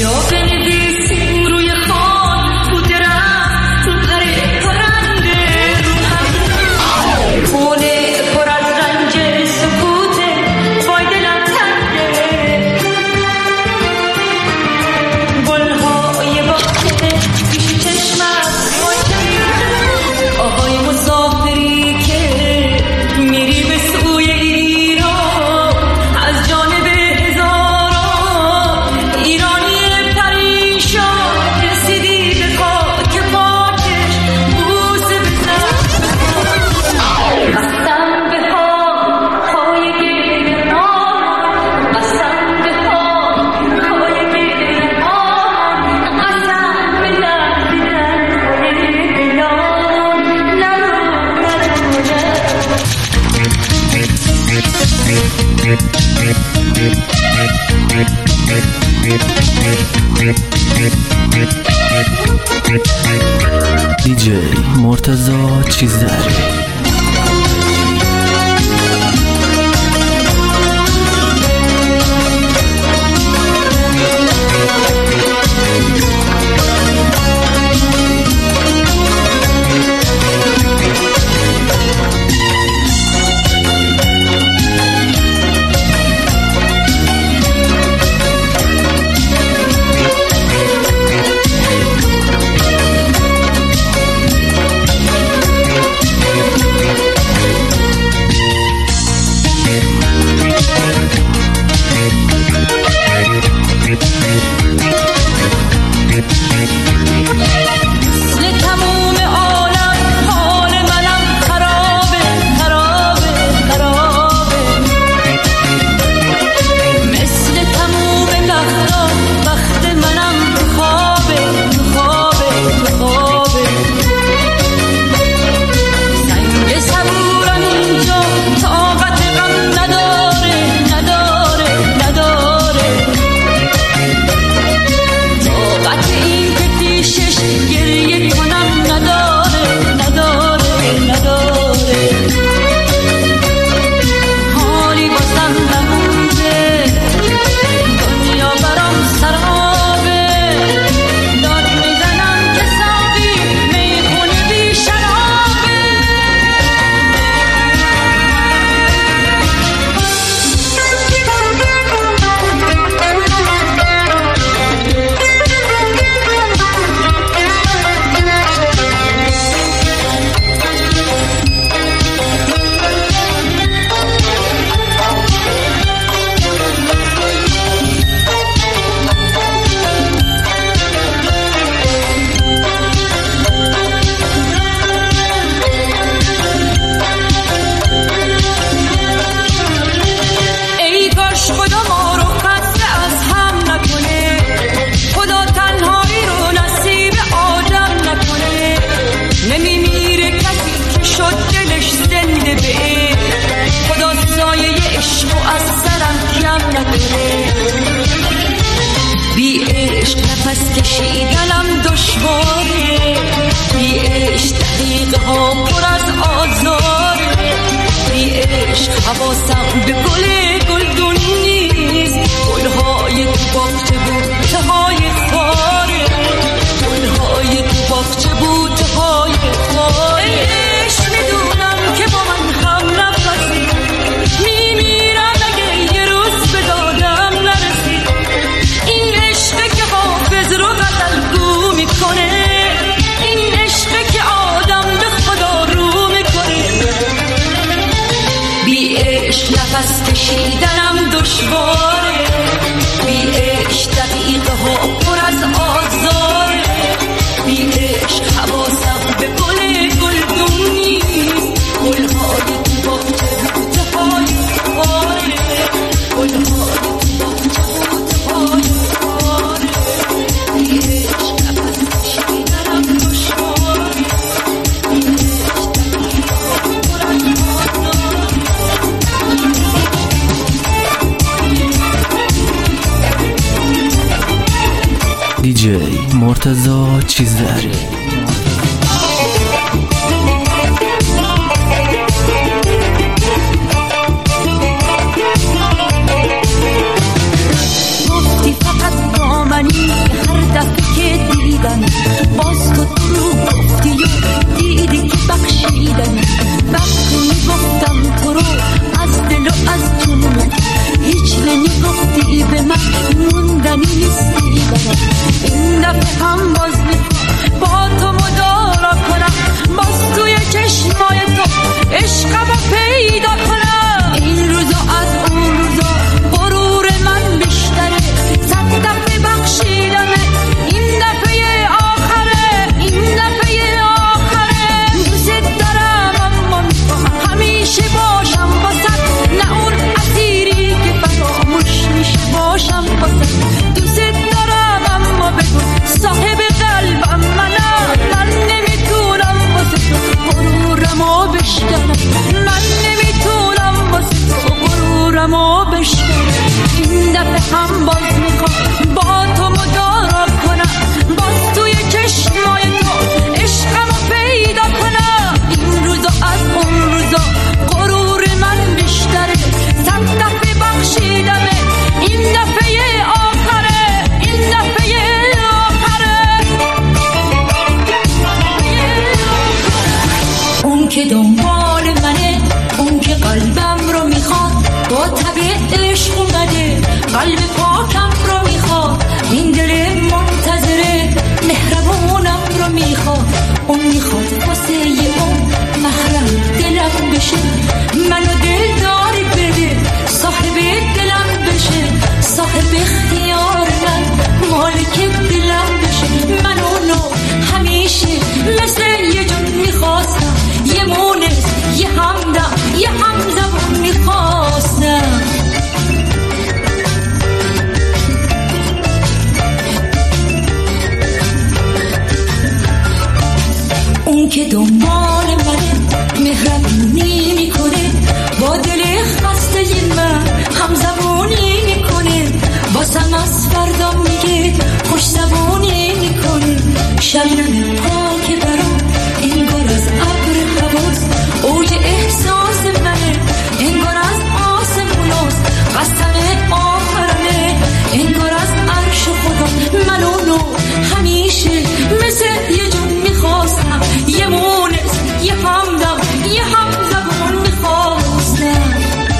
دیجی مرتضی چیزداری. دیجی مرتضی چیزداری. گفتی فقط با منی گفتی به من موندنی نیستی برام. این دفعه هم باز میخوام با تو مدارا کنم، باز توی چشمای تو عشقمو پیدا کنم. این روزا از اون روزا غرور من بیشتره، صد دفعه بخشیدمه، این دفعه آخره، این دفعه آخره. دوست دارم اما میخوام همیشه باشم واسه، نه اون اسیری که فراموش میشه باشم واسه. دوست دارم اما بگو صاحب قلبم منم، من نمیتونم واسه تو غرورمو بشکنم، من نمیتونم واسه تو غرورمو بشکنم. این دفعه هم باز میخوام با تو مدارا کنم، باز توی چشمای تو عشقمو پیدا کنم. این روزا از اون روزا غرور من بیشتره، صد دفعه بخشیدمه، این دفعه آخره، این دفعه آخره. اون که دنبال منه، اون که قلبم رو میخواد، با طبع عشق اومده قلب پاکم رو میخواد. این دل منتظره مهربونم رو میخواد، اون میخواد واسه اون محرم دلم بشه، منو دلدار بده، صاحب دلم بشه، صاحب اختیار من، مالک دلم بشه. من اونو همیشه مثل یه جون میخواستم، یه مونس، یه همدم، یه همزبون میخواستم. اون که دنبال منه مهربونی میکنه، با دل خسته من همزبونی میکنه، واسم از فردا میگه خوش زبونی میکنه. شبنم پاک برام انگار از ابر حواس، اوج احساس منه انگار از آسموناست، قسم آخرمه انگار از عرش خدا. من اونو همیشه مثل یه جون میخواستم، یه مونس، یه همدم، یه همزبون میخواستم.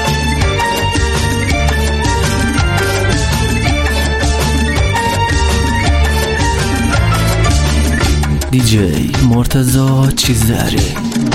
دیجی مرتضی چیزدری.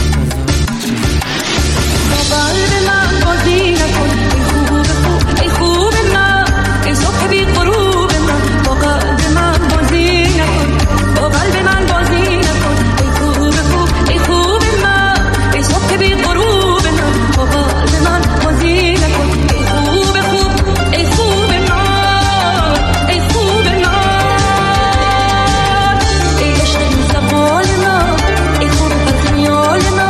با قلب من بازی نکن، ای خوب من، ای صبح بی غروب من. با قلب من بازی نکن، با قلب من بازی نکن، ای خوب من، ای صبح بی غروب من. با قلب من بازی نکن، ای خوب، ای خوب من، ای خوب من، ای عشق زمان من، ای خوب خیال من.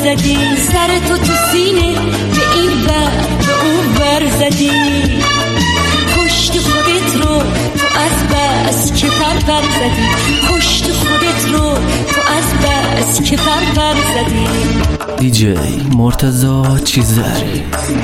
زدی، سر تو سینه به این ور به اون ور زدی، کشت خودت رو تو از بس که پر زدی، کشت خودت رو تو از بس که پر زدی. دیجی مرتضی چیزری.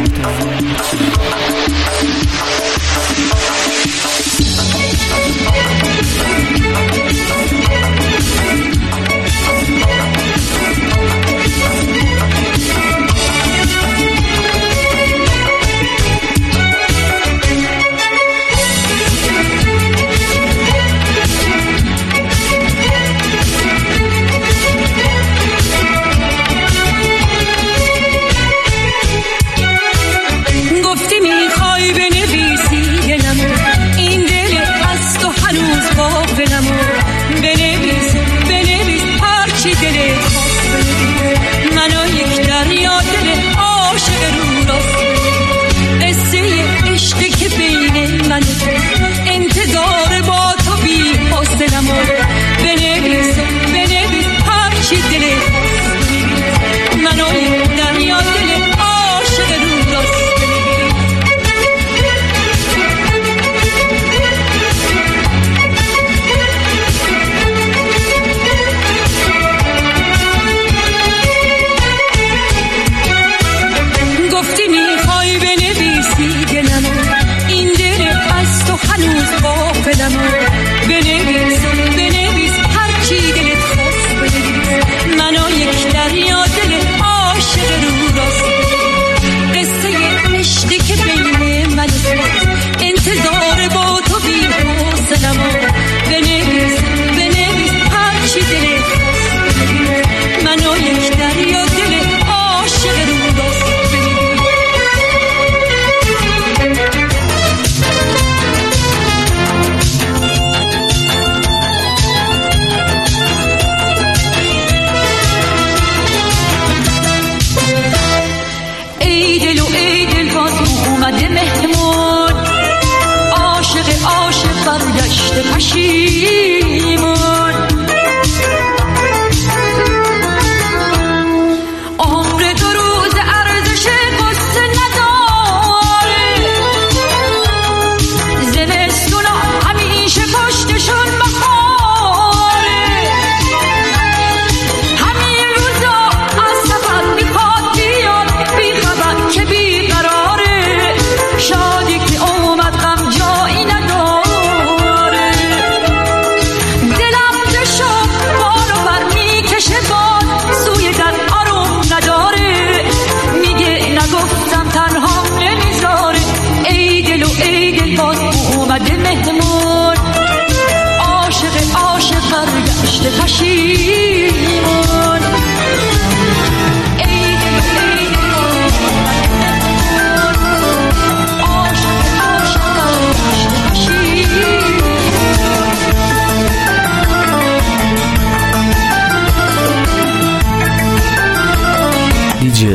دیجی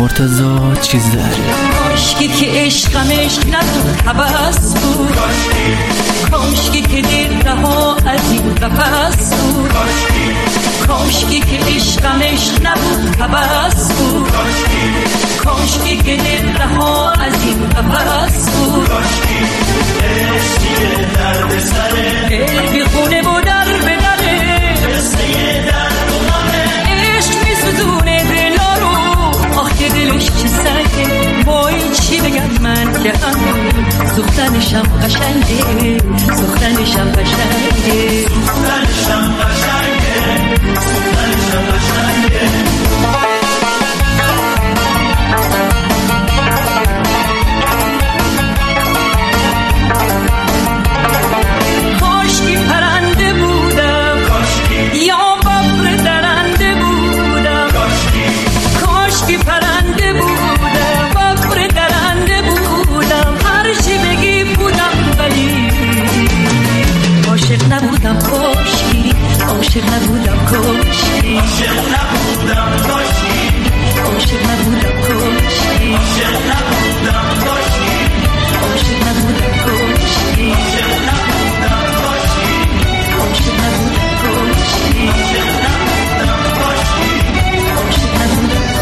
مرتضی چیزری. کاشکی که عشقمش نبود هوس بود، کاشکی که دل رها از این قفس بود، کاشکی که عشقمش نبود هوس بود، کاشکی که دل رها از این قفس بود، عشقی درد سره دل بی خونه و در به دره، قصه درد و غمه عشق می سوزونه دلا رو، آخ که دلش چه سنگه، وای چی بگم من که سوختنشم قشنگه، سوختنشم قشنگه، سوختنشم قشنگه، سوختنشم قشنگه. عاشق نبودم کاشکی، عاشق نبودم کاشکی، عاشق نبودم کاشکی، عاشق نبودم کاشکی، عاشق نبودم کاشکی، عاشق نبودم کاشکی، عاشق نبودم کاشکی، عاشق نبودم کاشکی، عاشق نبودم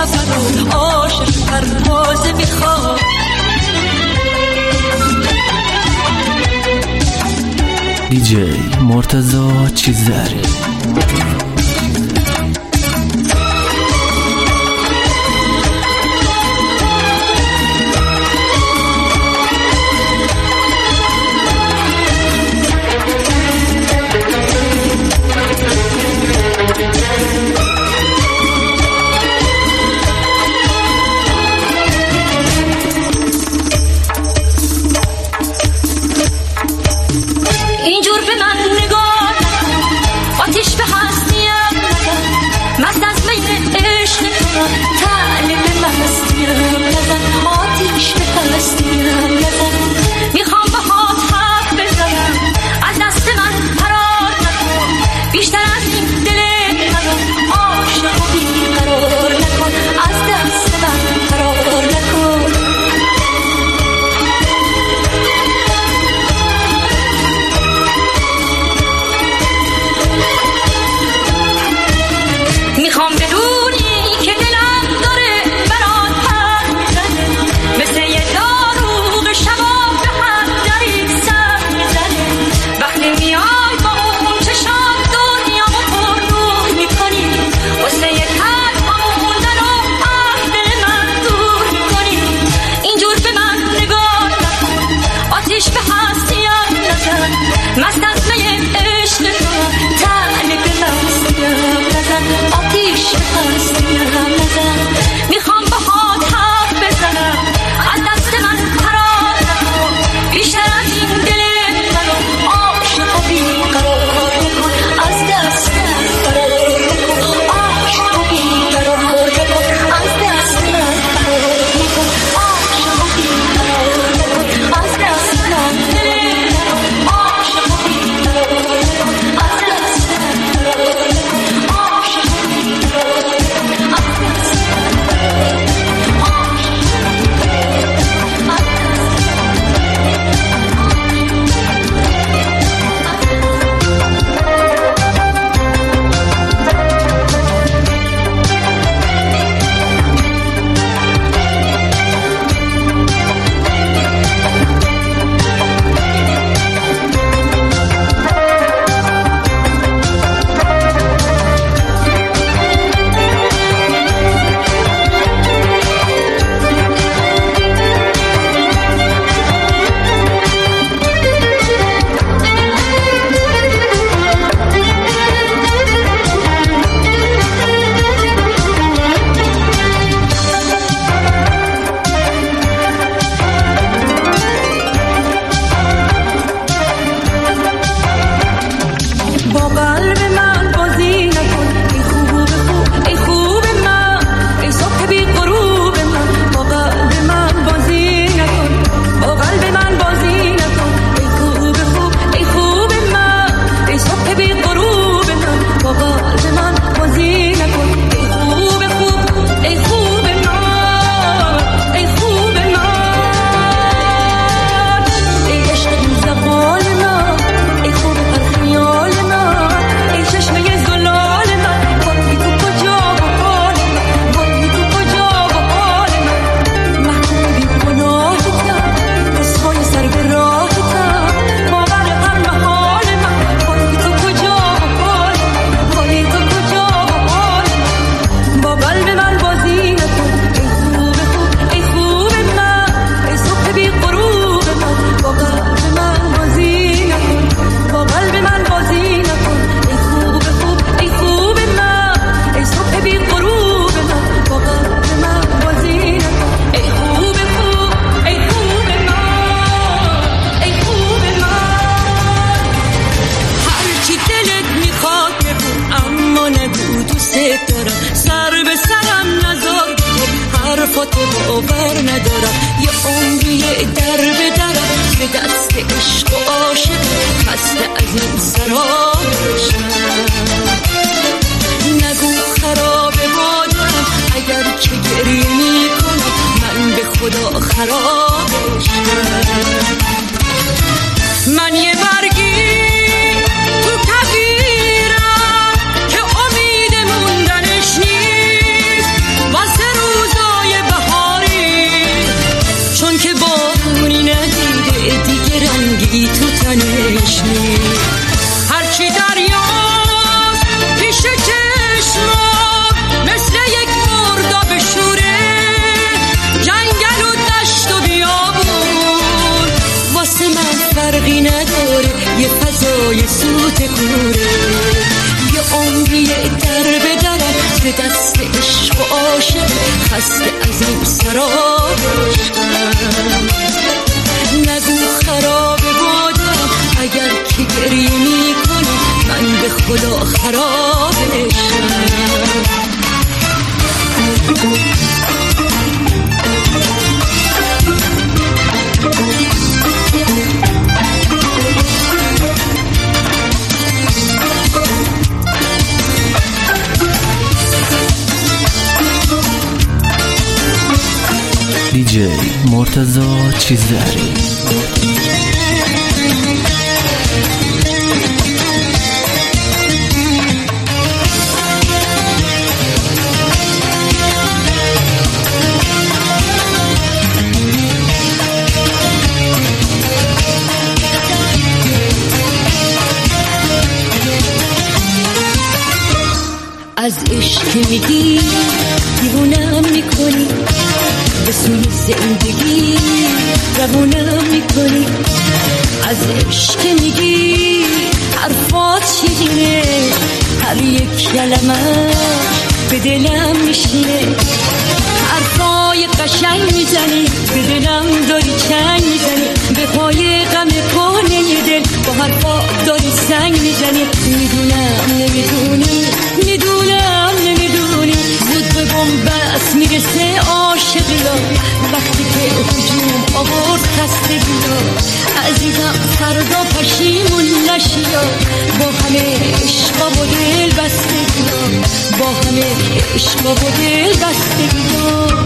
سفر و عاشق پرواز میخواد. دیجی مرتضی چیزدری. اینجور به من نگاه آتیش به هستیم نزن، مست از میل عشق کنم تعلیم مستیم نزن، آتیش به هستیم نزن. میخوام با هات حرف بزنم از دست من فرار نکن، بیشتر از این دل منو عاشق و بیقرار نکن، از دست من فرار نکن. میخوام بدونی که دلم داره برات پر میزنه، مثل یه داروغ شباب به هم داری سر میزنه. وقتی میای با اون چشم دنیامو پر نور میکنی، واسه یه تنها موندن و از دل من دور میکنی. اینجور به من نگاه نکن، آتیش به هستیم نزن، مست از می عشق تو تعلیم مستیم نزن، آتیش هستیم نزن. میخوام با هات حرف بزنم از دست من فرار نکن، بیشتر از این دل منو عاشق و بیقرار نکن، از دست من فرار نکن، عاشق و بیقرار نکن، از دست من فرار نکن، عاشق و بیقرار نکن، از دست من دل منو عاشق و بیقرار نکن، از دست من فرار نکن، عاشق و بیقرار نکن، از دست باور ندارم، یه عمری در به درم به دست عشق و عاشق، خسته از این سرابشم. نگو خراب بادم اگر که گریه می کنم، من به خدا خرابشم. من یه برگی تو کفیرم که امید موندنش نیست، واسه فرقی نداره، یه فضای سوت کوره، یه عمری در به درم به دست عشق و عاشق، خسته از این سراب عشقم. نگو خراب بادم اگر که گریه میکنم، من به خدا خراب عشقم. دیجی مرتضی چیزری. از عشق میگی دیوونم میکنی، به سوی زندگی روونم میکنی. از عشق میگی حرفات شیرینه، هر یک کلمه به دلم میشینه. حرفای قشنگ میزنی، به دلم داری چنگ میزنی، به پای غم کهنه دل با حرفا داری سنگ میزنی. میدونم نمیدونی، میدونم نمیدونی، زود به بنبست میرسه عاشقیا، وقتی که هجوم آورد خستگیا. عزیزم فردا پشیمون نشیا، با همه عشقا و دل بستگیا، با همه عشقا و دل بستگیا.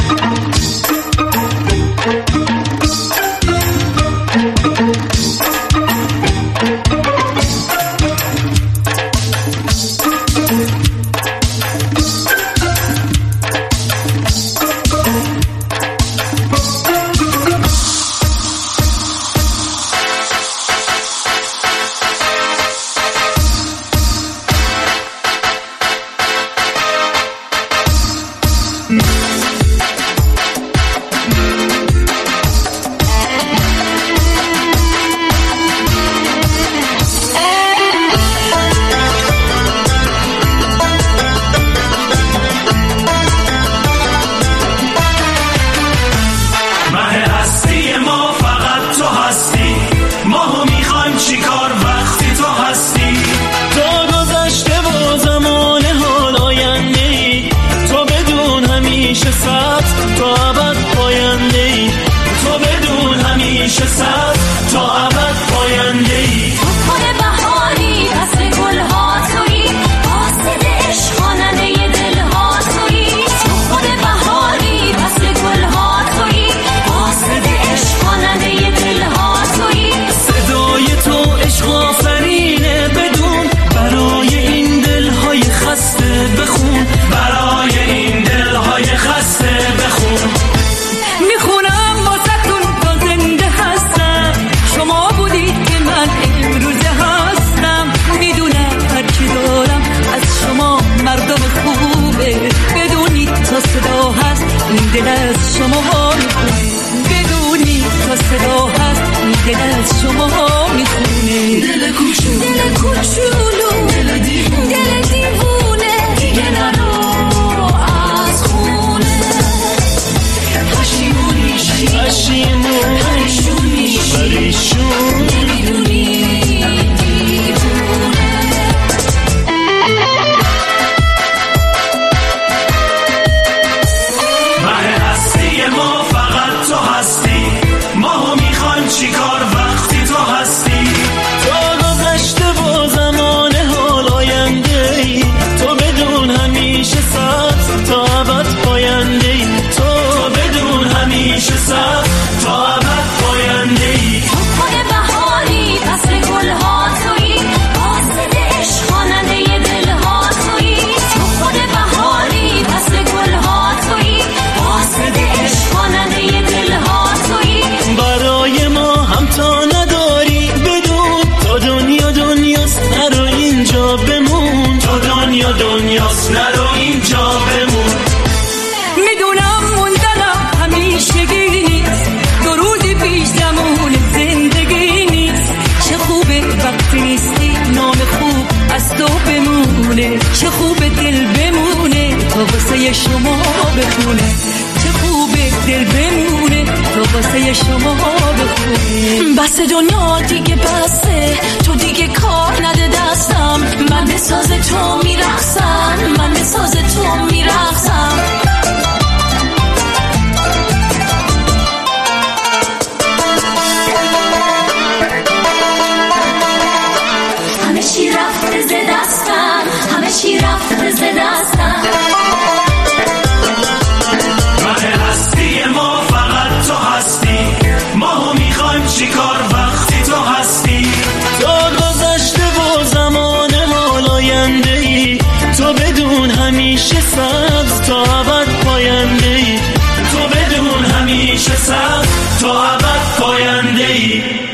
دل از شما بدونی تا صدا هست، دل از شما میخونه. دل کوچولو، دل دیوونه، دیگه نرو از خونه. پشیمونیشی میدونی دیوونه. ما فقط تو هستی، ماهو میخوایم چیکار وقتی تو هستی. تا گذشته با زمانه ها شما بخونه، چه خوبه دل بمونه تا واسه شما بخونه. بس دنیا دیگه بسه، تو دیگه کار نده دستم، من به ساز تو میرقصم، من به ساز تو میرقصم. همه چی رفته ز دستم، همه چی رفته ز دستم. من هستی ما فقط تو هستی، ماهو میخوایم چیکار وقتی تو هستی. تا گذشته و زمان حال آینده ای، تو بدون همیشه سبز تا ابد پاینده ای، تو بدون همیشه سبز تا ابد پاینده ای.